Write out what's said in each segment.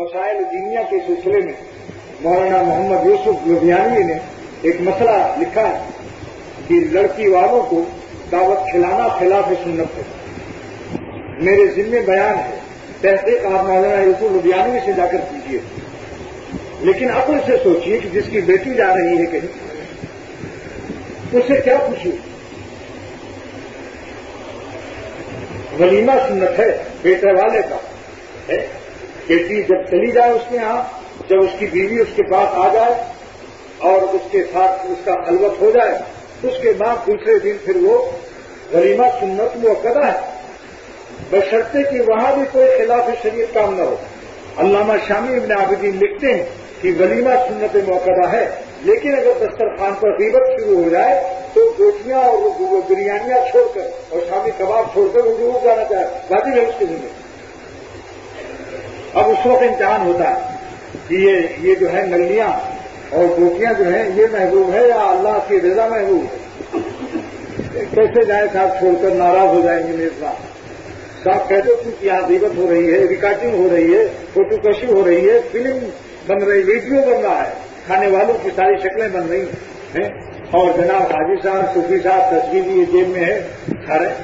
مسائل دینیا کے سلسلے میں مولانا محمد یوسف لدھیانوی نے ایک مسئلہ لکھا ہے کہ لڑکی والوں کو دعوت کھلانا خلاف سنت ہے. میرے ذمہ بیان ہے، تحقیق آپ مولانا یوسف لدھیانوی سے جا کر کیجیے. لیکن عقل سے سوچیے کہ جس کی بیٹی جا رہی ہے کہیں، اس سے کیا خوشی؟ ولیمہ سنت ہے بیٹے والے کا ہے. بیٹی جب چلی جائے اس کے یہاں، جب اس کی بیوی اس کے پاس آ جائے اور اس کے ساتھ اس کا خلوت ہو جائے، اس کے بعد دوسرے دن پھر وہ ولیمہ سنت مؤکدہ ہے، بشرطے کہ وہاں بھی کوئی خلاف شریعت کام نہ ہو. علامہ شامی ابن عابدین لکھتے ہیں کہ ولیمہ سنت مؤکدہ ہے، لیکن اگر دسترخوان پر غیبت شروع ہو جائے تو گوشیاں اور بریانیاں چھوڑ کر اور شامی کباب چھوڑ کر وہ ضرور جانا چاہے، واجب ہے اس کے ذمہ. اب اس وقت امتحان ہوتا ہے کہ یہ جو ہے نلیاں اور گوٹیاں جو ہیں یہ محبوب ہے یا اللہ کی رضا محبوب ہے. کیسے جائے صاحب چھوڑ کر، ناراض ہو جائیں گے میرے ساتھ. صاحب کہتے ہیں کہ یہاں غیبت ہو رہی ہے، ریکارڈنگ ہو رہی ہے، فوٹو کشی ہو رہی ہے، فلم بن رہی، ویڈیو بن رہا ہے، کھانے والوں کی ساری شکلیں بن رہی ہیں، اور جناب حاجی صاحب صوفی صاحب تصویر یہ جیب میں ہے کھا رہے.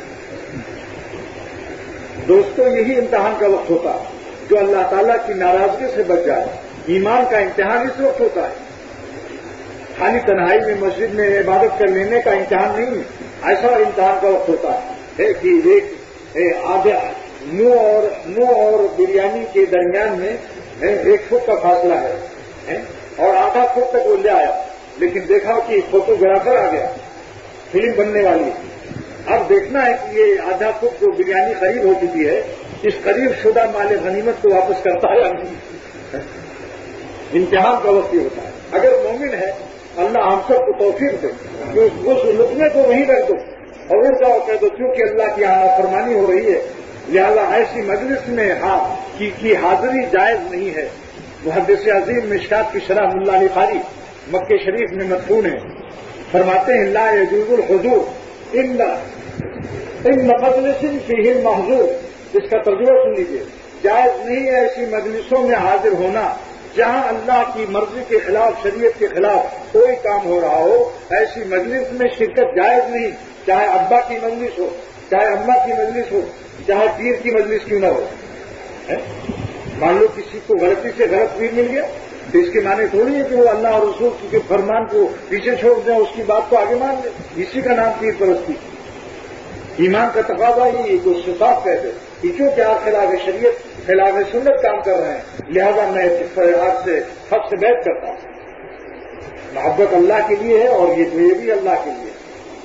دوستو یہی امتحان کا وقت ہوتا ہے جو اللہ تعالیٰ کی ناراضگی سے بچ جائے. ایمان کا امتحان اس وقت ہوتا ہے، خالی تنہائی میں مسجد میں عبادت کر لینے کا امتحان نہیں ہے. ایسا امتحان کا وقت ہوتا ہے کہ ایک آدھا منہ اور بریانی کے درمیان میں 1 فٹ کا فاصلہ ہے اور آدھا فٹ تک وہ لے آیا، لیکن دیکھا کہ فوٹوگرافر آ گیا، فلم بننے والی. اب دیکھنا ہے کہ یہ آدھا فٹ جو بریانی قریب ہو چکی ہے، اس قریب شدہ مال غنیمت کو واپس کرتا ہے یا نہیں. امتحان کا وقت یہ ہوتا ہے. اگر مومن ہے اللہ ہم سب کو توفیق دے کہ اس لقمے کو وہیں رکھ دو اور اڑ جاؤ، کہہ دو کیونکہ اللہ کی نافرمانی ہو رہی ہے، لہذا ایسی مجلس میں کی حاضری جائز نہیں ہے. محدث عظیم مشکات کی شرح ملا علی قاری مکہ شریف میں مدفون ہے، فرماتے ہیں لا یجوز الحضور ان مجلس فیہ المحظور. اس کا ترجمہ سن لیجیے. جائز نہیں ہے ایسی مجلسوں میں حاضر ہونا جہاں اللہ کی مرضی کے خلاف، شریعت کے خلاف کوئی کام ہو رہا ہو. ایسی مجلس میں شرکت جائز نہیں، چاہے ابا کی مجلس ہو، چاہے اماں کی مجلس ہو، چاہے پیر کی مجلس کیوں نہ ہو. مان لو کسی کو غلطی سے غلط پیر مل گیا تو اس کے معنی تھوڑی ہے کہ وہ اللہ اور رسول کے فرمان کو پیچھے چھوڑ دیں، اس کی بات کو آگے مان لیں. اسی کا نام پیر پرستی. ایمان کا تقاضا ہی کو صاف کہتے کہ چونکہ آپ خلاف شریعت، خلاف سنت کام کر رہے ہیں، لہذا میں آپ سے حق سے بیعت کرتا ہوں. محبت اللہ کے لیے ہے اور یہ بھی اللہ کے لیے.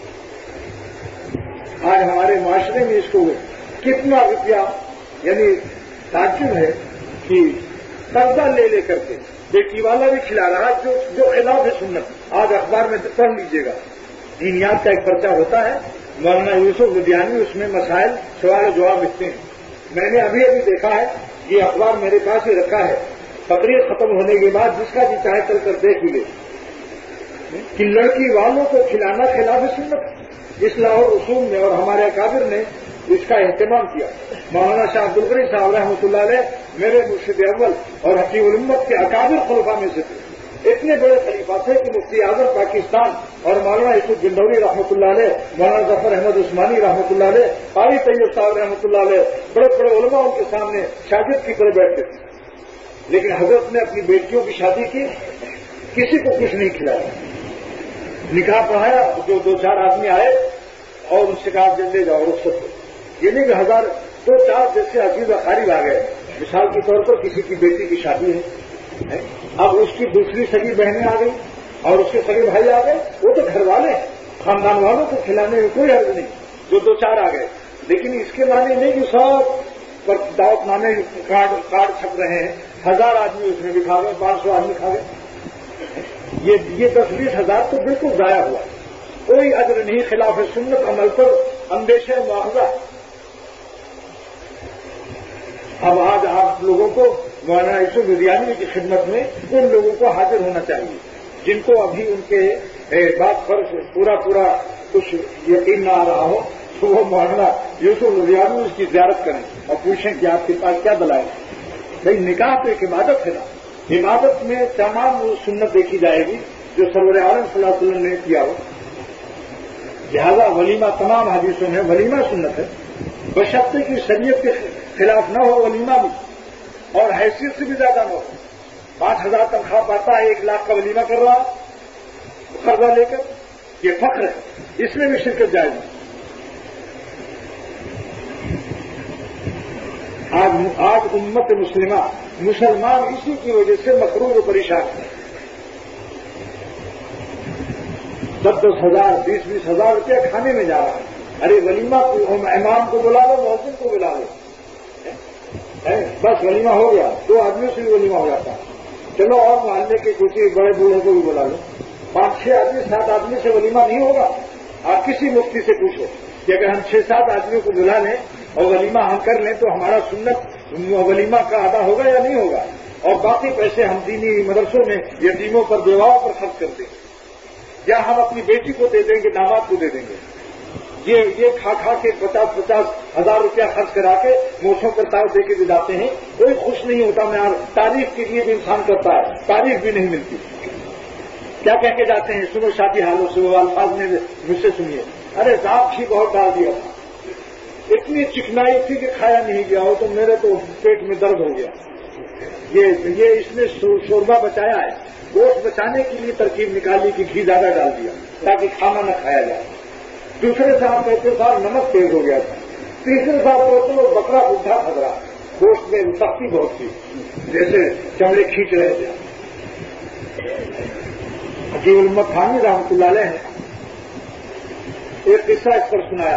آج ہمارے معاشرے میں اس کو کتنا روپیہ، یعنی تعجب ہے کہ قرضہ لے کر کے بیٹی والا بھی کھلا رہا جو خلاف سنت. آج اخبار میں پڑھ لیجیے گا، دینیات کا ایک پرچہ ہوتا ہے، مولانا یوسف لدھیانوی اس میں مسائل سوال و جواب لکھتے ہیں. میں نے ابھی دیکھا ہے، یہ اخبار میرے پاس ہی رکھا ہے، تقریر ختم ہونے کے بعد جس کا بھی چاہے چل کر دیکھ لے کہ لڑکی والوں کو کھلانا خلاف سنت. اصلاح اصول میں اور ہمارے اکابر نے اس کا اہتمام کیا. مولانا شاہ عبدالغنی صاحب رحمۃ اللہ علیہ میرے مرشد اول اور حکیم الامت کے اکابر خلفاء میں سے تھے. اتنے بڑے خلیفہ تھے کہ مفتی اعظم پاکستان اور مولانا یوسف گنڈوی رحمۃ اللہ علیہ، مولانا ظفر احمد عثمانی رحمۃ اللہ علیہ، قاری طیب صاحب رحمۃ اللہ علیہ، بڑے بڑے علماء ان کے سامنے شاگرد کی طرح بیٹھتے تھے. لیکن حضرت نے اپنی بیٹیوں کی شادی کی، کسی کو کچھ نہیں کھلایا. نکاح پڑھایا، جو 2-4 آدمی آئے اور ان سے کہا جلدی جاؤ رخصت دو. یہ نہیں کہ 2-4 جیسے عزیز اقارب آ گئے. مثال کے طور پر کسی کی بیٹی کی شادی ہے، اب اس کی دوسری سگی بہنیں آ گئی اور اس کے سگے بھائی آ گئے، وہ تو گھر والے ہیں، خاندان والوں کو کھلانے میں کوئی حرج نہیں. جو 2-4 آ گئے، لیکن اس کے معنی نہیں کہ سب پر دعوت نامے کارڈ چھپ رہے ہیں، 1000 آدمی اس میں بھی کھا گئے، 500 آدمی کھا گئے. یہ 10-20 ہزار تو بالکل ضائع ہوا، کوئی اجر نہیں. خلاف سنت عمل پر اندیشہ مواخذہ. اب آج آپ لوگوں کو مولانا یوسف لدھیانوی کی خدمت میں ان لوگوں کو حاضر ہونا چاہیے جن کو ابھی ان کے بات پر پورا کچھ یقین نہ آ رہا ہو، تو وہ مولانا یوسف لدھیانوی اس کی زیارت کریں اور پوچھیں کہ آپ کے پاس کیا دلائل ہے. بھائی نکاح تو ایک عبادت ہے نا، عبادت میں تمام وہ سنت دیکھی جائے گی جو سرور عالم صلی اللہ علیہ وسلم نے کیا ہو. لہذا ولیمہ تمام حدیثوں میں ولیمہ سنت ہے، بشرطے کی شریعت کے خلاف نہ ہو ولیمہ بھی، اور حیثیت سے بھی زیادہ نہ ہو. 5,000 تنخواہ پاتا ہے 1 لاکھ کا ولیمہ کر رہا قرضہ لے کر، یہ فخر ہے، اس میں بھی شرکت جائز ہے. آج امت مسلمہ مسلمان اسی کی وجہ سے مقروض و پریشان ہیں. 10,000 20,000 روپیہ کھانے میں جا رہا ہے. ارے ولیمہ امام کو بلا لو، مؤذن کو بلا لو، بس ولیمہ ہو گیا. 2 آدمیوں سے بھی ولیمہ ہو جاتا ہے. چلو اور محلے کے کچھ بڑے بوڑھوں کو بھی بلا لو. 5-6 آدمی 7 آدمی سے ولیمہ نہیں ہوگا. آپ کسی مفتی سے پوچھو کہ اگر ہم 6-7 آدمیوں کو بلا لیں اور ولیمہ ہم کر لیں تو ہمارا سنت ولیمہ کا ادا ہوگا یا نہیں ہوگا؟ اور باقی پیسے ہم دینی مدرسوں میں یتیموں پر بیواؤں پر خرچ کر دیں گے، یا ہم اپنی بیٹی کو دے دیں گے، داماد کو دے دیں گے. یہ کھا کے 50,000 روپیہ خرچ کرا کے موچھوں پر تاؤ دے کے دلاتے ہیں. کوئی خوش نہیں ہوتا. میں تعریف کے لیے بھی انسان کرتا ہے، تعریف بھی نہیں ملتی. کیا کہہ کے جاتے ہیں؟ سنو شادی حالوں سے وہ الفاظ میں مجھ سے سنیے. ارے ذات ہی بہت ڈال دیا تھا، اتنی چکنائی تھی کہ کھایا نہیں گیا ہو تو میرے تو پیٹ میں درد ہو گیا. یہ اس نے شوربہ بچایا ہے، گوشت بچانے کے لیے ترکیب نکالی کہ گھی زیادہ ڈال دیا تاکہ کھانا نہ کھایا جائے. دوسرے صاحب کہتے صاحب نمک تیز ہو گیا تھا. تیسرے صاحب کہتے وہ بکرا بڈھا کھدرا، گوشت میں سختی بہت تھی، جیسے چمڑے کھینچ رہے تھے. حکیم الامت تھانوی رحمۃ اللہ علیہ نے ایک قصہ اس پر سنایا.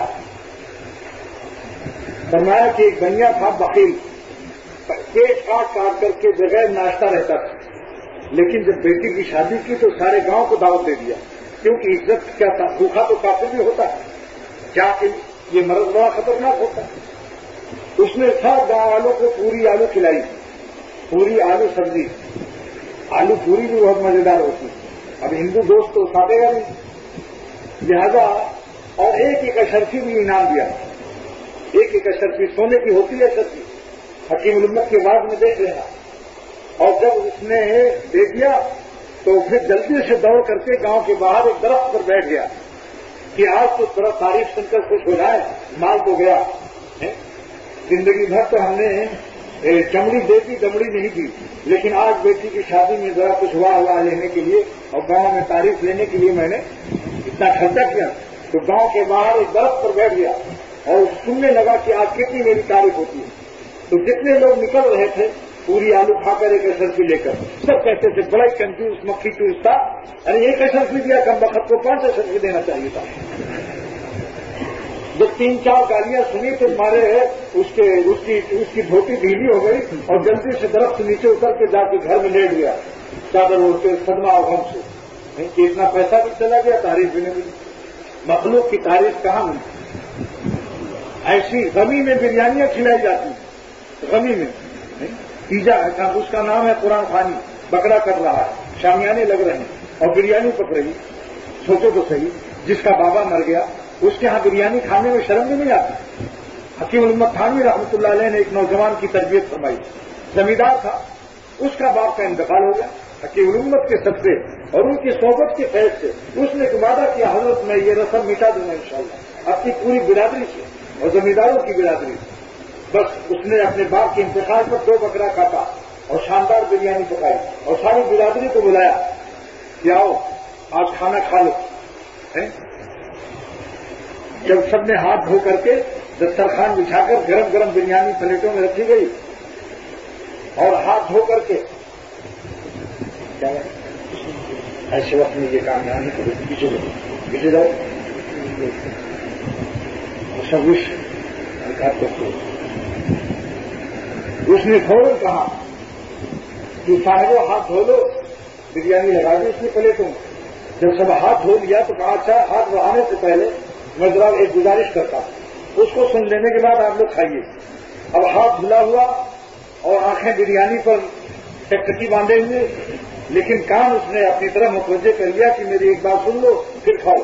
فرمایا کہ ایک بنیا تھا بخیل، پیٹ کاٹ کر کے بغیر ناشتہ رہتا تھا. لیکن جب بیٹی کی شادی کی تو سارے گاؤں کو دعوت دے دیا، کیونکہ عزت کیا تھا، بھوکھا تو کافر بھی ہوتا ہے، کیا کہ یہ مرض بڑا خطرناک ہوتا ہے. اس نے سب گاؤں والوں کو پوری آلو کھلائی، پوری آلو سبزی. آلو پوری بھی بہت مزیدار ہوتی. اب ہندو دوست تو کھاتے گا نہیں، لہذا اور ایک اشرفی بھی انعام دیا. ایک اشرفی سونے کی ہوتی ہے اشرفی، حکیم الامت کے بعد میں دیکھ لینا. اور جب اس نے دے دیا تو پھر جلدی سے دوڑ کر کے گاؤں کے باہر ایک درخت پر بیٹھ گیا کہ آج تو درخت تعریف سن کر خوش ہو جائے، مال تو گیا. زندگی بھر تو ہم نے چمڑی دے دی، دمڑی نہیں دی، لیکن آج بیٹی کی شادی میں ذرا کچھ ہوا لینے کے لیے اور گاؤں میں تعریف لینے کے لیے میں نے اتنا خرچہ کیا. تو گاؤں کے باہر ایک درخت پر بیٹھ گیا اور سننے لگا کہ آج کتنی میری تعریف ہوتی ہے. تو جتنے لوگ نکل رہے تھے پوری آلو کھا کر ایک اشرفی لے کر، سب کہتے تھے بڑا ہی کنجوس مکھی چوس تھا، ارے ایک اشرفی دیا، کم وقت کو 5 اشرفی دینا چاہیے تھا. جب 3-4 گالیاں سنی تو مارے اس کی دھوتی ڈھیلی ہو گئی اور جلدی سے درخت نیچے اتر کے جا کے گھر میں لیٹ گیا چادر اوڑھ کے صدمہ اور غم سے کہ اتنا پیسہ بھی چلا گیا، تعریف بھی نہیں ملی. مخلوق کی تعریف کہاں ملی؟ ایسی غمی میں بریانیاں کھلائی جاتی ہیں، غمی میں پیزا اس کا نام ہے قرآن خوانی، بکرا کٹ رہا ہے، شامیانے لگ رہے ہیں اور بریانی پک رہی. سوچو تو صحیح، جس کا بابا مر گیا اس کے ہاں بریانی کھانے میں شرم بھی نہیں آتی. حکیم الامت تھانوی رحمۃ اللہ علیہ نے ایک نوجوان کی تربیت فرمائی، زمیندار تھا، اس کا باپ کا انتقال ہو گیا. حکیم الامت کے صدقے اور ان کی صحبت کے فیض سے اس نے وعدہ کیا حضرت میں یہ رسم مٹا دوں گا انشاءاللہ اپنی پوری برادری سے اور زمینداروں کی برادری سے. بس اس نے اپنے باپ کے انتقال پر 2 بکرا کاٹا اور شاندار بریانی پکائی اور ساری برادری کو بلایا کہ آؤ آج کھانا کھا لو. جب سب نے ہاتھ دھو کر کے دسترخوان بچھا کر گرم گرم بریانی پلیٹوں میں رکھی گئی اور ہاتھ دھو کر کے کیا ایسے وقت میں یہ کام نہیں کرو، پیچھے جاؤ سب اس نے فوراً کہا کہ صاحبوں ہاتھ دھو لو، بریانی لگا دی اس نے پلیٹوں میں. جب سب ہاتھ دھو لیا تو کہا اچھا ہاتھ بڑھانے سے پہلے میں ذرا ایک گزارش کرتا ہوں، اس کو سن لینے کے بعد آپ لوگ کھائیے. اب ہاتھ دھلا ہوا اور آنکھیں بریانی پر ٹکٹکی باندھے ہوئے، لیکن کان اس نے اپنی طرف متوجہ کر لیا کہ میری ایک بات سن لو پھر کھاؤ.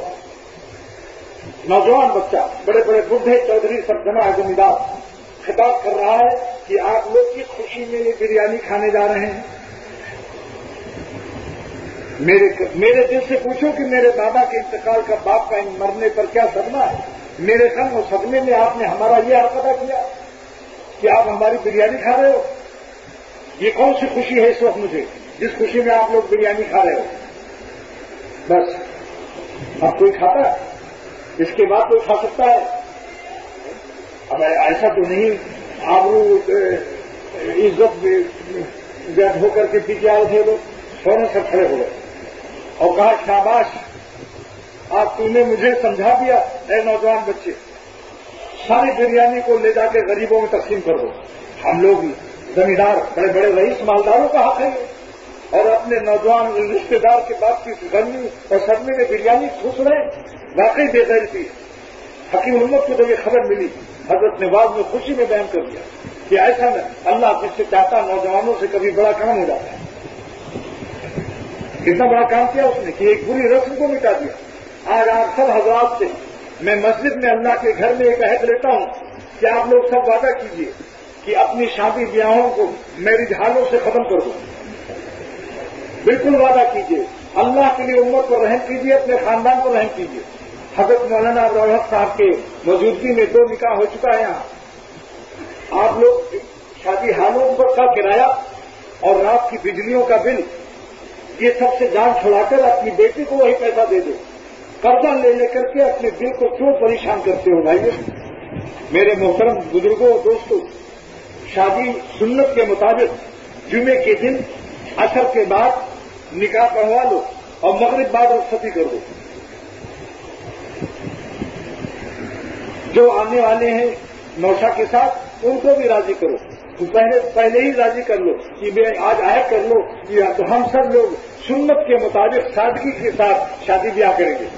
نوجوان بچہ، بڑے بڑے بڈھے چودھری سرجنا زمیندار خطاب کر رہا ہے کہ آپ لوگ کی خوشی میں یہ بریانی کھانے جا رہے ہیں. میرے دل سے پوچھو کہ میرے بابا کے انتقال کا، باپ کا مرنے پر کیا صدمہ ہے. میرے سنگ اور صدمے میں آپ نے ہمارا یہ حق ادا کیا کہ آپ ہماری بریانی کھا رہے ہو. یہ کون سی خوشی ہے اس وقت مجھے جس خوشی میں آپ لوگ بریانی کھا رہے ہو؟ بس اب کوئی کھاتا ہے؟ اس کے بعد کوئی کھا سکتا ہے؟ اب ایسا تو نہیں. آبرو عزت ہو کر کے پیچھے آئے تھے لوگ، فوراً سب کھڑے ہو گئے اور کہا شاباش، آپ تم نے مجھے سمجھا دیا. اے نوجوان بچے، ساری بریانی کو لے جا کے غریبوں میں تقسیم کر دو. ہم لوگ زمیندار، بڑے بڑے رئیس مالداروں کا حق ہے اور اپنے نوجوان رشتے دار کے بعد کی گرمی اور صدمے میں بریانی ٹھوس رہے. واقعی بے غیرتی. حکیم امت کو جب یہ خبر ملی، حضرت نے بعد میں خوشی میں بیان کر دیا کہ ایسا اللہ جس سے چاہتا نوجوانوں سے کبھی بڑا کام ہو جاتا ہے. کتنا بڑا کام کیا اس نے کہ ایک بری رسم کو مٹا دیا. آج آپ سب حضرات سے میں مسجد میں اللہ کے گھر میں ایک عہد لیتا ہوں کہ آپ لوگ سب وعدہ کیجیے کہ اپنی شادی بیاہوں کو میرج ہالوں سے ختم کر دو. بالکل وعدہ کیجیے. اللہ کے لیے امت کو رحم کیجیے، اپنے خاندان کو رحم کیجیے. حضرت مولانا ابوالحق صاحب کے موجودگی میں 2 نکاح ہو چکا ہے یہاں. آپ لوگ شادی ہالوں کا کرایہ اور رات کی بجلیوں کا بل، یہ سب سے جان چھڑا کر اپنی بیٹی کو وہی پیسہ دے دو. قرضہ لے کر کے اپنے دل کو کیوں پریشان کرتے ہو بھائی؟ میرے محترم بزرگوں اور دوستوں، شادی سنت کے مطابق جمعے کے دن عصر کے بعد نکاح پڑھوا لو اور مغرب بعد رخصتی کر دو. جو آنے والے ہیں نوشا کے ساتھ ان کو بھی راضی کرو. تو پہلے ہی راضی کر لو کہ آج عہد کر لو کہ تو ہم سب لوگ سنت کے مطابق سادگی کے ساتھ شادی بیاہ کریں گے.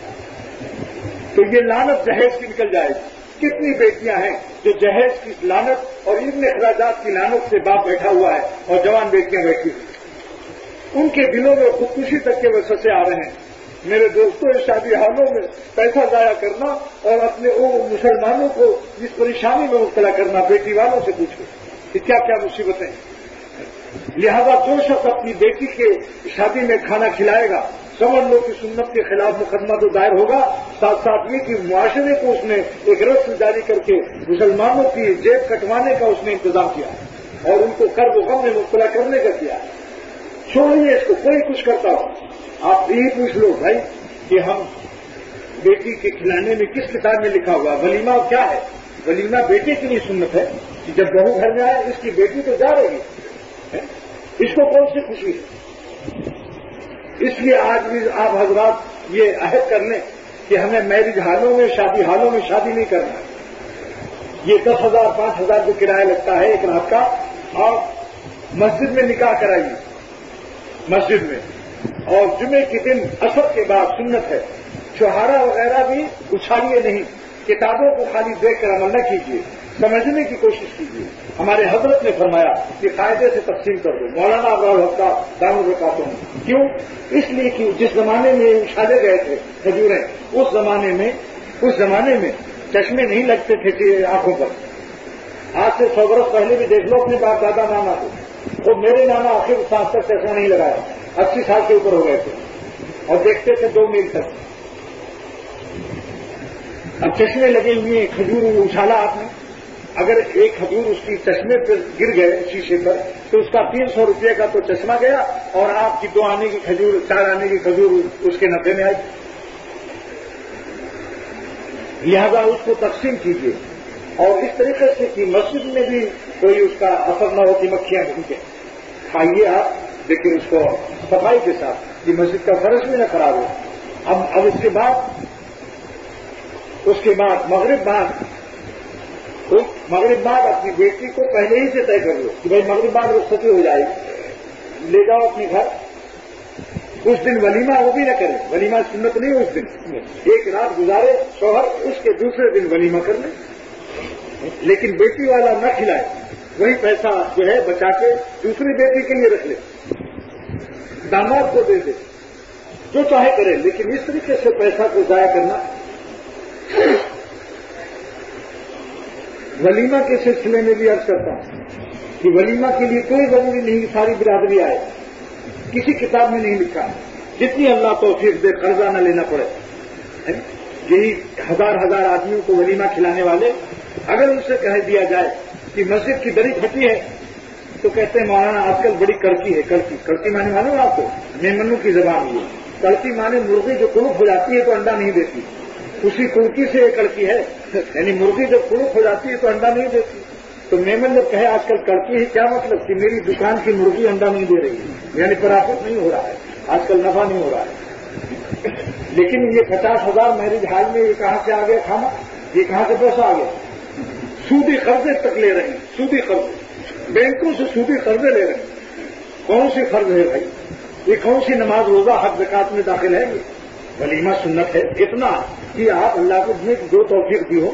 تو یہ لعنت جہیز کی نکل جائے گی. کتنی بیٹیاں ہیں جو جہیز کی لعنت اور ابن اخراجات کی لعنت سے باپ بیٹھا ہوا ہے اور جوان بیٹیاں بیٹھی ہوئی. ان کے دلوں میں خودکشی تک کے وسوسے آ رہے ہیں. میرے دوستوں، اس شادی ہالوں میں پیسہ ضائع کرنا اور اپنے مسلمانوں کو اس پریشانی میں مبتلا کرنا، بیٹی والوں سے پوچھو کہ کیا کیا مصیبتیں ہیں. لہذا جو شخص اپنی بیٹی کے شادی میں کھانا کھلائے گا، سمجھ لو کہ سنت کے خلاف مقدمہ تو دائر ہوگا، ساتھ ساتھ یہ کہ معاشرے کو اس نے ایک رسم جاری کر کے مسلمانوں کی جیب کٹوانے کا اس نے انتظام کیا اور ان کو کرب و غم میں مبتلا کرنے کا کیا. چھوڑیے اس کو، کوئی کچھ کرتا ہو. آپ یہی پوچھ لو بھائی کہ ہم بیٹی کے کھلانے میں کس کتاب میں لکھا ہوا ولیمہ کیا ہے؟ ولیمہ بیٹے کے لیے سنت ہے کہ جب بہو گھر میں آئے، اس کی بیٹی تو جا رہی ہے، اس کو کون سی خوشی ہے؟ اس لیے آج بھی آپ حضرات یہ عہد کر لیں کہ ہمیں میرج ہالوں میں، شادی ہالوں میں شادی نہیں کرنا. یہ 10,000 5,000 جو کرایہ لگتا ہے ایک رات کا، اور مسجد میں نکاح کرائیے مسجد میں. اور جمعے کے دن عصر کے بعد سنت ہے، چھہارا وغیرہ بھی اچھالیے نہیں. کتابوں کو خالی دیکھ کر عمل نہ کیجیے، سمجھنے کی کوشش کیجیے. ہمارے حضرت نے فرمایا کہ قاعدے سے تقسیم کر دو. مولانا ابوالحق دام البرکاتہ ہوں. کیوں؟ اس لیے کہ جس زمانے میں اچھالے گئے تھے کھجوریں، اس زمانے میں چشمے نہیں لگتے تھے آنکھوں پر. آج سے 100 برس پہلے بھی دیکھ لو اپنے باپ دادا نانا کو. تو میرے نانا آخر سانس تک چشمہ نہیں لگایا، 80 سال کے اوپر ہو گئے تھے اور دیکھتے تھے 2 میل تک. اب چشمے لگے ہوئے، کھجور اچھالا آپ نے، اگر ایک کھجور اس کی چشمے پر گر گئے شیشے پر تو اس کا 300 روپئے کا تو چشمہ گیا اور آپ کی 2 آنے کی کھجور، 4 آنے کی کھجور اس کے نفے میں آئی. لہذا اس کو تقسیم کیجیے اور اس طریقے سے کہ مسجد میں بھی کوئی اس کا اثر نہ ہو کہ مکھیاں ڈھونکیں. کھائیے آپ، لیکن اس کو صفائی کے ساتھ کہ مسجد کا فرش بھی نہ خراب ہو. اب اس کے بعد مغرب بعد اپنی بیٹی کو پہلے ہی سے طے کر لو کہ بھائی مغرب بعد رخصتی ہو جائے گی، لے جاؤ اپنے گھر. اس دن ولیمہ وہ بھی نہ کرے، ولیمہ سنت نہیں. اس دن ایک رات گزارے شوہر، اس کے دوسرے دن ولیمہ کر لیں، لیکن بیٹی والا نہ کھلائے. وہی پیسہ جو ہے بچا کے دوسری بیٹی کے لیے رکھ لے، داماد کو دے دے، جو چاہے کرے، لیکن اس طریقے سے پیسہ کو ضائع کرنا. ولیمہ کے سلسلے میں بھی عرض کرتا ہوں کہ ولیمہ کے لیے کوئی ضروری نہیں کہ ساری برادری آئے، کسی کتاب میں نہیں لکھا، جتنی اللہ توفیق دے قرضہ نہ لینا پڑے۔ یہی ہزار آدمیوں کو ولیمہ کھلانے والے اگر ان سے کہہ دیا جائے کہ مسجد کی دری پھٹی ہے تو کہتے ہیں مولانا آج کل بڑی کڑکی ہے، کڑکی مانے معلوم آپ کو؟ میمنوں کی زبان یہ کڑکی مانے مرغی جو کڑک ہو جاتی ہے تو انڈا نہیں دیتی، اسی کڑکی سے یہ کڑکی ہے، یعنی مرغی جب کڑک ہو جاتی ہے تو انڈا نہیں دیتی۔ تو میمن جب کہے آج کل کڑکی ہے، کیا مطلب کہ میری دکان کی مرغی انڈا نہیں دے رہی ہے، یعنی پرافٹ نہیں ہو رہا ہے، آج کل نفع نہیں ہو رہا ہے۔ لیکن یہ 50,000 میرج حال میں یہ کہاں سے آ گیا کھانا، یہ کہاں سے پیسہ آ گیا؟ سودی قرضے تک لے رہے ہیں، سودی قرضے، بینکوں سے سودی قرضے لے رہے ہیں۔ کون سی قرض ہے بھائی؟ یہ کون سی نماز روزہ حج زکات میں داخل ہے؟ یہ ولیمہ سنت ہے، اتنا کہ آپ اللہ کو جو توفیق دی ہو۔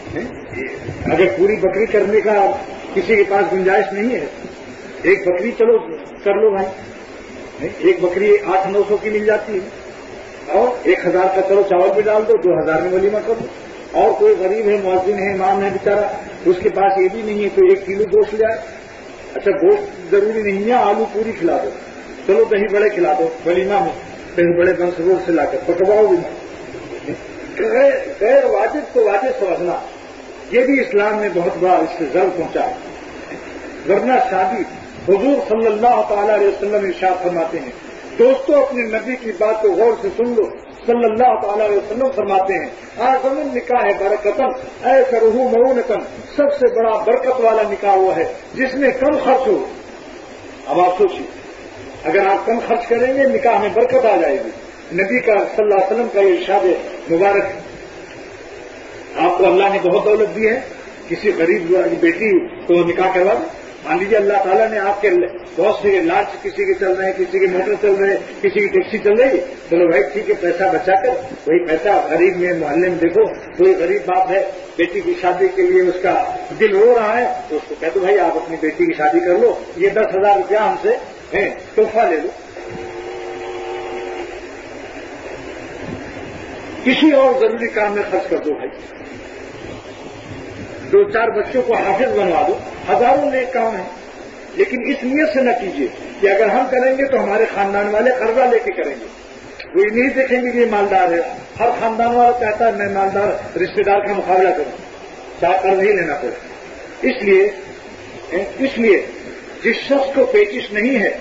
اگر پوری بکری کرنے کا کسی کے پاس گنجائش نہیں ہے، ایک بکری چلو کر لو بھائی، ایک بکری 800-900 کی مل جاتی ہے، اور 1000 کا چلو چاول بھی ڈال دو، 2000 میں ولیمہ کر دو۔ اور کوئی غریب ہے، مؤذن ہے، امام ہے بیچارہ، اس کے پاس یہ بھی نہیں ہے تو 1 کلو گوشت لے آئے۔ اچھا گوشت ضروری نہیں ہے، آلو پوری کھلا دو، چلو دہی بڑے کھلا دو ولیمہ میں، دہی بڑے بنسبور سے لا کر پکواؤ بھی نہیں۔ غیر واجب کو واجب سمجھنا، یہ بھی اسلام میں بہت بڑا اس سے ضرر پہنچا ہے۔ ورنہ شادی حضور صلی اللہ تعالی علیہ وسلم ارشاد فرماتے ہیں، دوستوں اپنے نبی کی بات کو غور سے سن لو، صلی اللہ تعالی علیہ وسلم فرماتے ہیں اعظم النکاح برکتن اے کرہ مؤونتن، سب سے بڑا برکت والا نکاح وہ ہے جس میں کم خرچ ہو۔ اب آپ سوچیے، اگر آپ کم خرچ کریں گے نکاح میں برکت آ جائے گی۔ نبی کا صلی اللہ علیہ وسلم کا یہ ارشاد مبارک ہے۔ آپ کو اللہ نے بہت دولت دی ہے، کسی غریب بیٹی کو نکاح کروا دو۔ مان لیجیے اللہ تعالیٰ نے آپ کے بہت سے لانچ کسی کے چل رہے ہیں، کسی کے موٹر چل رہے ہیں، کسی کی ٹیکسی چل رہی ہے، چلو بھائی ٹھیک ہے، پیسہ بچا کر وہی پیسہ غریب میں محلے میں دیکھو کوئی غریب باپ ہے، بیٹی کی شادی کے لیے اس کا دل رو رہا ہے تو اس کو کہہ دو بھائی آپ اپنی بیٹی کی شادی کر لو، یہ 10,000 روپیہ ہم سے تحفہ لے لو۔ کسی اور ضروری کام میں خرچ کر دو بھائی، 2-4 بچوں کو حافظ بنوا دو، ہزاروں نیک کام ہیں، لیکن اس نیت سے نہ کیجیے کہ اگر ہم کریں گے تو ہمارے خاندان والے قرضہ لے کے کریں گے، وہ نہیں دیکھیں گے کہ یہ مالدار ہے۔ ہر خاندان والا کہتا ہے میں مالدار رشتے دار کا مقابلہ کروں، چاہے قرض ہی لینا پڑے۔ اس لیے جس شخص کو پیچش نہیں ہے،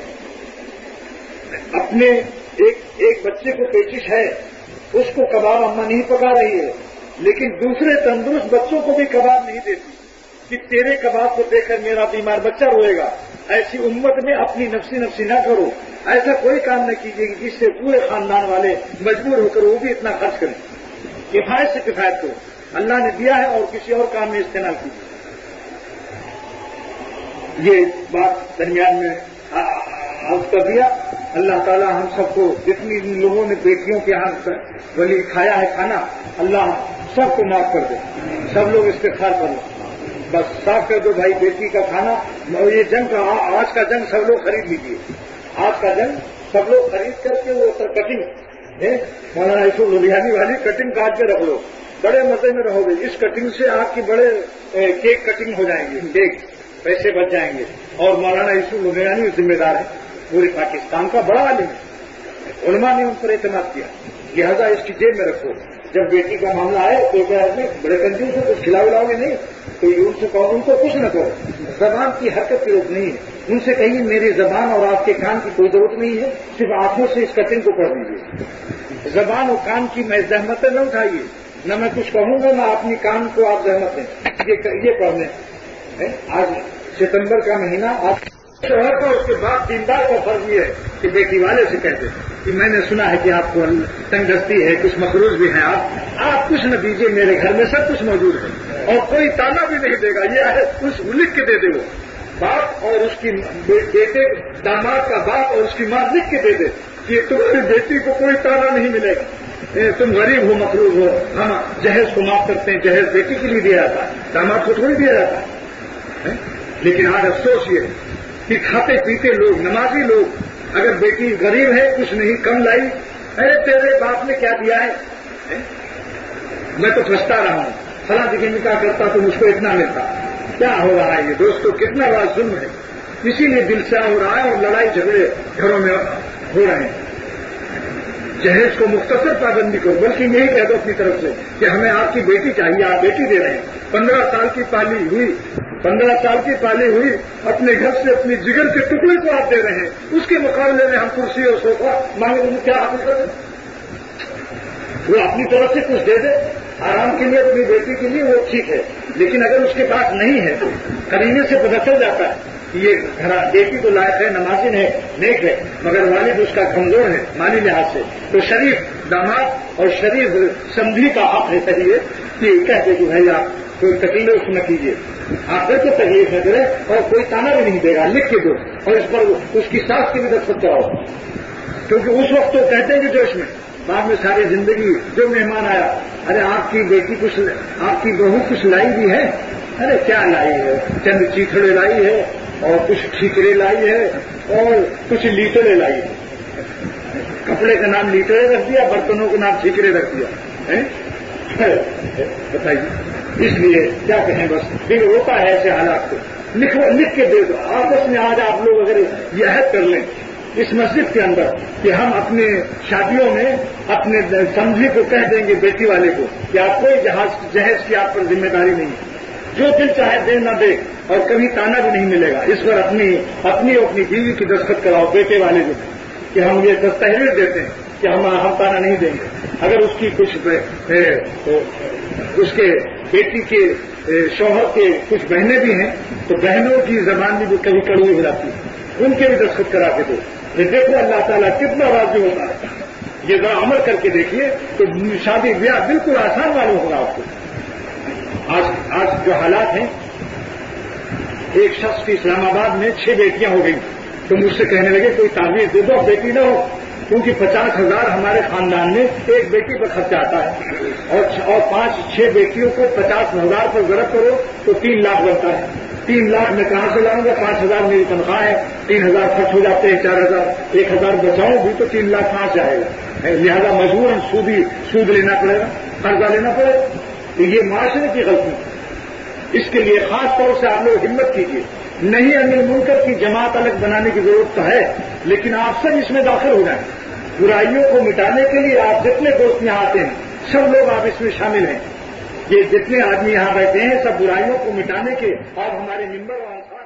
اپنے ایک بچے کو پیچش ہے، اس کو کباب اما نہیں پکا رہی ہے، لیکن دوسرے تندرست بچوں کو بھی کباب نہیں دیتی کہ تیرے کباب کو دیکھ کر میرا بیمار بچہ روئے گا۔ ایسی امت میں اپنی نفسی نہ کرو، ایسا کوئی کام نہ کیجیے کہ جس سے پورے خاندان والے مجبور ہو کر وہ بھی اتنا خرچ کریں۔ کفایت سے کفایت کرو، اللہ نے دیا ہے اور کسی اور کام میں استعمال کیجیے۔ یہ بات درمیان میں عرض کر دیا۔ اللہ تعالی ہم سب کو جتنی لوگوں نے بیٹیوں کے ہاتھ ولی کھایا ہے کھانا، اللہ سب کو معاف کر دے، سب لوگ استغفار کر لو، بس صاف کر دو بھائی بیٹی کا کھانا۔ یہ جنگ آج کا جنگ سب لوگ خرید لیجیے، آج کا جنگ سب لوگ خرید کر کے وہ کٹنگ مولانا یوسف لدھیانی والی کٹنگ کاٹ کے رکھ لو، بڑے مزے میں رہو گے۔ اس کٹنگ سے آپ کی بڑے کیک کٹنگ ہو جائیں گے، کیک پیسے بچ جائیں گے۔ اور مولانا یوسف لدھیانی ذمہ دار ہے، پورے پاکستان کا بڑا عالم ہے، علماء نے ان پر اعتماد کیا، لہذا اس کی جیب میں رکھو۔ جب بیٹی کا معاملہ آئے تو بڑے کنجوس سے کچھ کھلاؤ گے نہیں، تو ان سے کہو ان کو کچھ نہ کرو، زبان کی حرکت کی ضرورت نہیں ہے، ان سے کہیے میری زبان اور آپ کے کان کی کوئی ضرورت نہیں ہے، صرف آنکھوں سے اس کٹنگ کو پڑھ لیجیے۔ زبان اور کان کی میں زحمتیں نہ اٹھائیے، نہ میں کچھ کہوں گا نہ اپنی کان کو آپ زحمت دیں، یہ پڑھ لیں۔ آج ستمبر کا مہینہ آپ شوہر کا اس کے بعد دیندار کا فرض یہ ہے کہ بیٹی والے سے کہتے کہ میں نے سنا ہے کہ آپ کو تنگ دستی ہے، کچھ مقروض بھی ہیں، آپ کچھ نہ دیجیے، میرے گھر میں سب کچھ موجود ہے اور کوئی تانا بھی نہیں دے گا، یہ ہے کچھ لکھ کے دے دے، وہ باپ اور اس کی بیٹے داماد کا باپ اور اس کی ماں لکھ کے دے دے کہ تمہاری بیٹی کو کوئی تانا نہیں ملے گا، تم غریب ہو مقروض ہو، ہم جہیز کو معاف کرتے ہیں، جہیز بیٹی کے لیے دیا جاتا ہے، داماد کو تھوڑی دیا جاتا ہے۔ لیکن آج افسوس یہ کہ کھاتے پیتے لوگ، نمازی لوگ، اگر بیٹی غریب ہے کچھ نہیں کم لائی، ارے تیرے باپ نے کیا دیا ہے، میں تو پھنستا رہا ہوں، فلاں جگہ نکاح کرتا تو مجھ کو اتنا ملتا. کیا ہو رہا ہے یہ دوستو؟ کتنا بڑا ظلم ہے. اسی لیے دل سے ہو رہا ہے اور لڑائی جھگڑے گھروں میں ہو رہے ہیں. جہیز کو مختصر پابندی کرو، بلکہ یہی کہہ دو اپنی طرف سے کہ ہمیں آپ کی بیٹی چاہیے، آپ بیٹی دے رہے ہیں. 15 سال کی پالی ہوئی اپنے گھر سے اپنی جگر کے ٹکڑے کو آپ دے رہے ہیں، اس کے مقابلے میں ہم کرسی اور صوفہ مانگے انہیں کیا حاصل کریں؟ وہ اپنی طرف سے کچھ دے دے آرام کے لیے اپنی بیٹی کے لیے، وہ ٹھیک ہے. لیکن اگر اس کے پاس نہیں ہے، قرینے سے پتہ چل جاتا ہے کہ یہ بیٹی تو لائق ہے، نمازن ہے، نیک ہے، مگر والد اس کا کمزور ہے مالی لحاظ سے، تو شریف داماد اور شریف سمجھی کا حق ہے چاہیے کہ کہتے کہ بھائی آپ کوئی تکلیف اس نہ کیجیے، آپ پھر تو تکلیف نہ کریں اور کوئی تانا بھی نہیں دے گا، لکھ کے دو اور اس پر اس کی ساس کی بھی دستخط کراؤ. کیونکہ اس وقت تو کہتے ہیں کہ جوش میں، بعد میں ساری زندگی جو مہمان آیا، ارے آپ کی بیٹی کچھ، آپ کی بہو کچھ لائی بھی ہے؟ ارے کیا لائی ہے؟ چند چیتڑے لائی ہے اور کچھ ٹھیکرے لائی ہے اور کچھ لیٹرے لائی ہے. کپڑے کا نام لیٹرے رکھ دیا، برتنوں کا نام ٹھیکرے رکھ دیا. بتائیے. اس لیے کیا کہیں، بس دل ہوتا ہے ایسے حالات کو. لکھ کے دے دو آپس میں. آج آپ لوگ اگر یہ عہد کر لیں اس مسجد کے اندر کہ ہم اپنے شادیوں میں اپنے سمجھی کو کہہ دیں گے، بیٹی والے کو، کہ آپ کوئی جہیز کی آپ پر ذمہ داری نہیں ہے، جو دل چاہے دے نہ دے اور کبھی تانا بھی نہیں ملے گا. اس پر اپنی بیوی کی دستخط کراؤ بیٹے والے جو کہ ہم یہ دستاویز دیتے ہیں کہ ہم تانا نہیں دیں گے. اگر اس کی کچھ اس کے بیٹی کے شوہر کے کچھ بہنیں بھی ہیں تو بہنوں کی زبان بھی کبھی کڑوی ہو جاتی ہے، ان کے بھی دستخط کرا کے دو. یہ دیکھو اللہ تعالیٰ کتنا راضی ہوتا ہے. یہ ذرا عمل کر کے دیکھیے تو شادی بیاہ بالکل آسان معلوم ہوگا آپ کو. آج جو حالات ہیں، ایک شخص کی اسلام آباد میں 6 بیٹیاں ہو گئی تو مجھ سے کہنے لگے کوئی تعویذ دے دو بیٹی نہ ہو، کیونکہ 50,000 ہمارے خاندان میں ایک بیٹی پر خرچ آتا ہے اور 5-6 بیٹیوں کو 50,000 پر ضرب کرو تو 3 لاکھ بنتا ہے. 3 لاکھ میں کہاں سے لاؤں گا؟ 5,000 میری تنخواہ ہے، 3,000 خرچ ہو جاتے ہیں، 4,000، 1,000 بچاؤں بھی تو 3 لاکھ کہاں سے آئے گا؟ لہذا مجبوراً سود لینا پڑے گا، قرضہ لینا پڑے گا. تو یہ معاشرے کی غلطی ہے. اس کے لیے خاص طور سے آپ لوگ ہمت کیجیے. نہیں امیر منکر کی جماعت الگ بنانے کی ضرورت تو ہے، لیکن آپ سب اس میں داخل ہو جائیں. برائیوں کو مٹانے کے لیے آپ جتنے دوست یہاں آتے ہیں سب لوگ آپ اس میں شامل ہیں. یہ جتنے آدمی یہاں بیٹھے ہیں سب برائیوں کو مٹانے کے اور ہمارے ممبر